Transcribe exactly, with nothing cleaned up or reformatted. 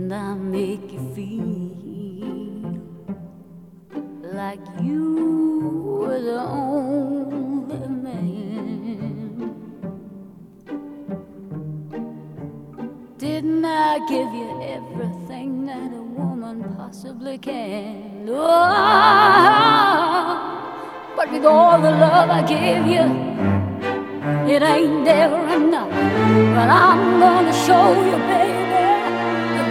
and I make you feel like you were the only man. Didn't I give you everything that a woman possibly can? Oh, but with all the love I give you, it ain't never enough. But I'm gonna show you, baby,